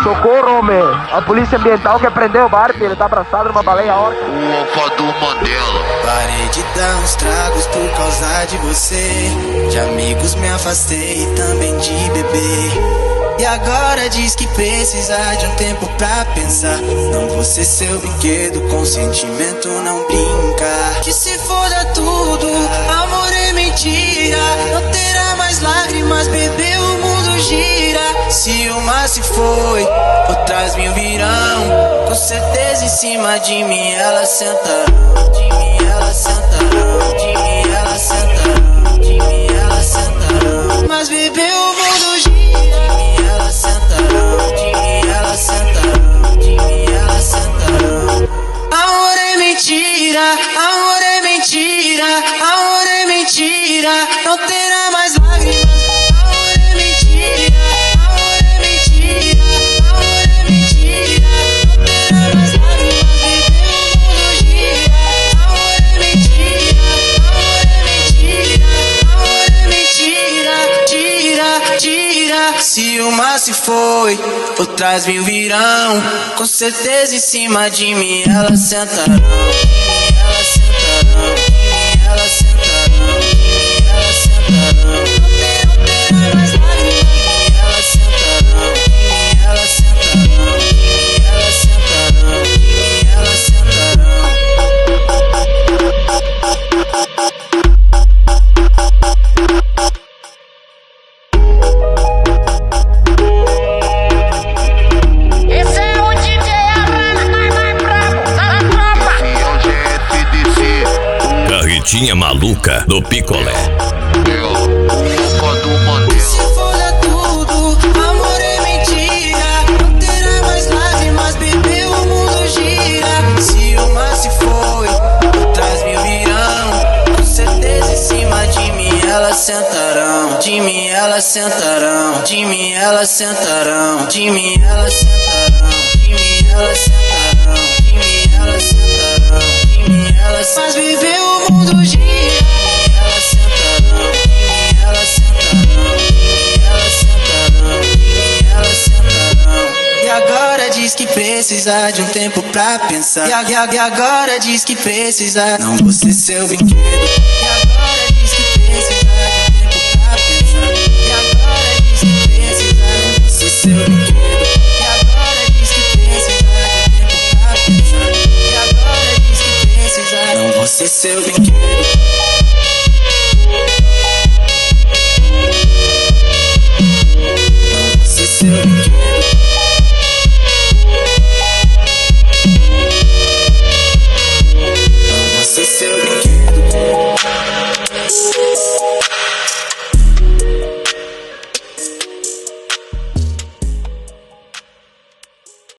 Socorro, homem. A polícia ambiental quer prender o Barbie. Ele tá abraçado numa baleia orca. O alfa do Mandela. Parei de dar uns tragos por causa de você. De amigos me afastei e também de beber. E agora diz que precisa de um tempo pra pensar. Não vou ser seu brinquedo, com sentimento não brinca. Que se foda tudo, amor é mentira. Não terá mais lágrimas, bebê, o mundo gira. Se uma se foi, outras mil virão. Com certeza em cima de mim elas sentarão. De mim elas sentarão, de mim elas sentarão, de mim elas sentarão. Mas bebê, o mundo gira. De mim elas sentarão, de mim elas sentarão. Amor é mentira, amor é mentira, amor é mentira. Não terá mais lágrimas. Amor é mentira, amor é mentira, amor é mentira. Não terá mais lágrimas. Bebê, o mundo gira. Amor é mentira, amor é mentira, amor é mentira. Tira, tira. Se uma se foi, outras mil virão. Com certeza em cima de mim elas sentarão. Elas sentarão, elas sentarão, elas sentarão. Não terá mais lágrimas. Elas sentarão, elas sentarão, elas sentarão, elas sentarão. Carretinha maluca do picolé. Se foda tudo, amor é mentira. Não terá mais lágrimas, bebê, o mundo gira. Se uma se foi, outras mil virão. Com certeza em cima de mim elas sentarão. De mim elas sentarão, de mim elas sentarão, de mim elas sentarão, de mim elas sentarão, de mim elas sentarão, de mim elas. Mas bebê, o mundo gira. Elas sentarão, elas sentarão, elas sentarão, elas sentarão. E agora diz que precisa de um tempo pra pensar. E agora diz que precisa. Não vou ser seu brinquedo. E agora diz que precisa de um tempo pra pensar. E agora diz que precisa. Não vou ser seu brinquedo. E agora diz que precisa de um tempo pra pensar. E agora diz que precisa. Não vou ser seu brinquedo.